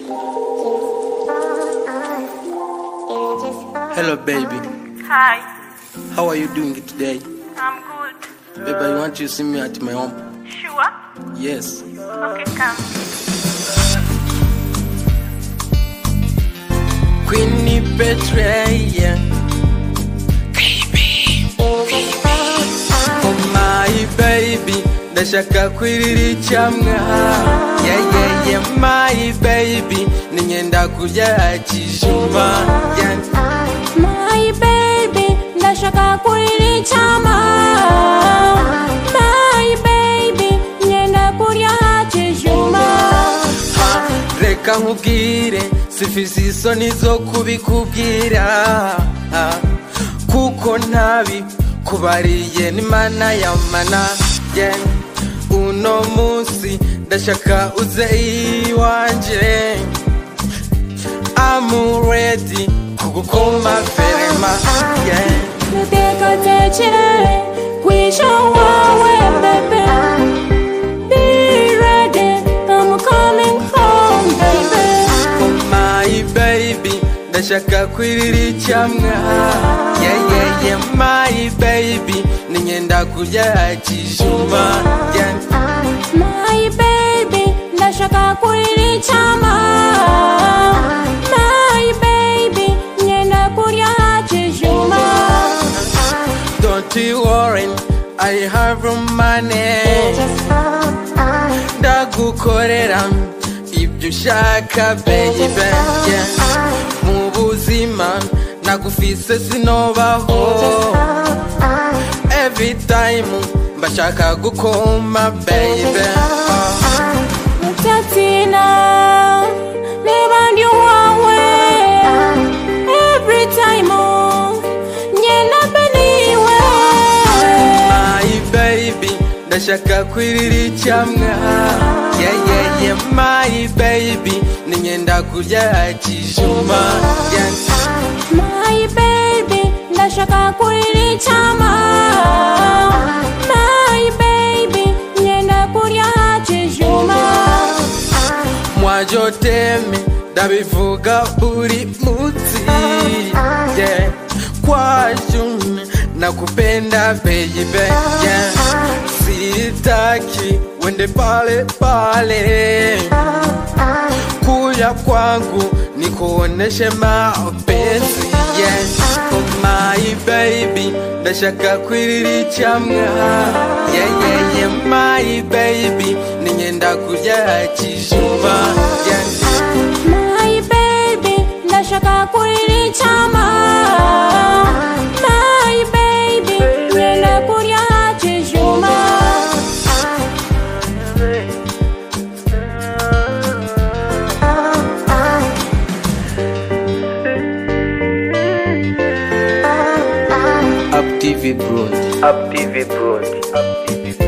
Hello, baby. Hi. How are you doing today? I'm good. Baby, I want you to see me at my home. Sure? Yes. Okay, come. Queenie Betrayal. Oh my baby, ndashaka kwirira chamwa. Yeah, my baby, ninyenda kurya kijuma. My baby, ndashaka kurira chama. My baby, ninyenda kurya kijuma. Reka nkubwire, sifise isoni zo kubikubwira. Kuko ntabi kubariye n'Imana yamana. Yeah. Uno munsi ndashaka uze iwanje. I'm ready kugukoma verema. Yeah. Nuteka techere kwisha wawe baby. Be ready, I'm coming home baby. Oh my baby, ndashaka kwirira chamwa. Yeah, my baby, ninyenda kurya kijuma. Yeah. My baby, ndashaka kurira chama. My baby, ninyenda kurya kijuma. Don't you worry, I have money. Ndagukorera ibyo ushaka baby. Yeah. Mu buzima nagufise sinobaho. Every time mbashaka gukoma baby. Mutatina, never knew wawe. Every time, nyenda beniwe. My baby, ndashaka kwirira chamwa. Yeah, my baby, ninyenda kurya kijuma. Yeah. My baby, ndashaka kurira chama. My baby, nyenda kurya kijuma. Moi je t'aime, ndabivuga buri munsi. Yeah. Kwa jumi nakupenda baby. Yeah. Sitaki wende pale. Kuja kwangu nikuoneshe mapenzi. Yeah. Oh my baby, ndashaka kwirira chamwa. Yeah, my baby, ninyenda kurya kijuma. Yeah. My baby, ndashaka kurira chama. My baby, nyenda kurya kijuma. Up TV Broad. Up TV Broad.